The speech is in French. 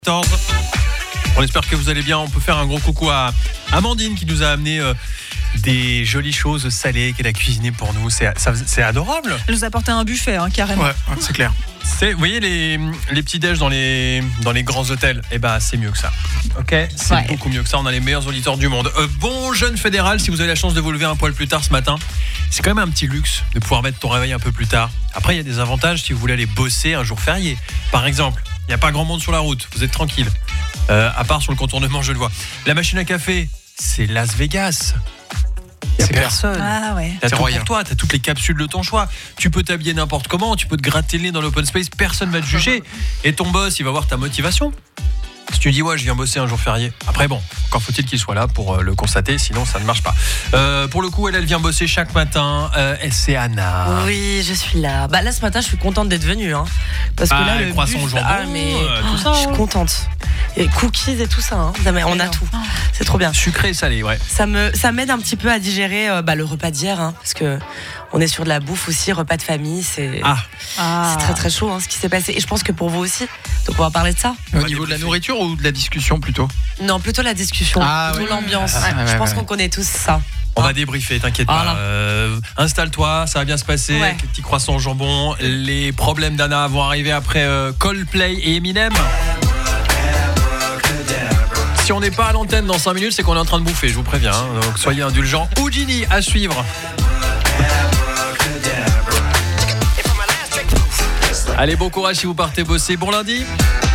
14. On espère que vous allez bien. On peut faire un gros coucou à Amandine qui nous a amené des jolies choses salées qu'elle a cuisinées pour nous. C'est adorable. Elle nous a apporté un buffet, carrément. Ouais, c'est clair. Vous voyez les petits déj dans les grands hôtels, c'est mieux que ça. Ok, c'est beaucoup mieux que ça. On a les meilleurs auditeurs du monde. Bon jeune fédéral, si vous avez la chance de vous lever un poil plus tard ce matin, c'est quand même un petit luxe de pouvoir mettre ton réveil un peu plus tard. Après, il y a des avantages si vous voulez aller bosser un jour férié. Par exemple, il n'y a pas grand monde sur la route, vous êtes tranquille. À part sur le contournement, je le vois. La machine à café, c'est Las Vegas. Il n'y a personne. Ah ouais. T'as tout pour toi, t'as toutes les capsules de ton choix. Tu peux t'habiller n'importe comment, tu peux te gratter le nez dans l'open space, personne ne va te juger. Et ton boss, il va voir ta motivation. Si tu dis, ouais, je viens bosser un jour férié. Après, bon, encore faut-il qu'il soit là pour le constater, sinon ça ne marche pas. Pour le coup, elle vient bosser chaque matin. C'est Anna. Oui, je suis là. Là, ce matin, je suis contente d'être venue. Parce que là, le croissant au jambon, tout ça. Je suis contente. Et cookies et tout ça. On a tout. C'est trop bien. Sucré et salé, ouais. Ça m'aide un petit peu à digérer le repas d'hier. Parce que on est sur de la bouffe aussi, repas de famille. C'est très très chaud ce qui s'est passé. Et je pense que pour vous aussi. Donc on va parler de ça. Au niveau de la nourriture ou de la discussion plutôt ? Non, plutôt la discussion, plutôt l'ambiance. Je pense qu'on connaît tous ça. On va débriefer, t'inquiète pas. Installe-toi, ça va bien se passer. Avec les petits croissants au jambon. Les problèmes d'Anna vont arriver après Coldplay et Eminem. Si on n'est pas à l'antenne dans 5 minutes, c'est qu'on est en train de bouffer, je vous préviens. Donc soyez indulgents. Houdini à suivre. Allez, bon courage si vous partez bosser. Bon lundi.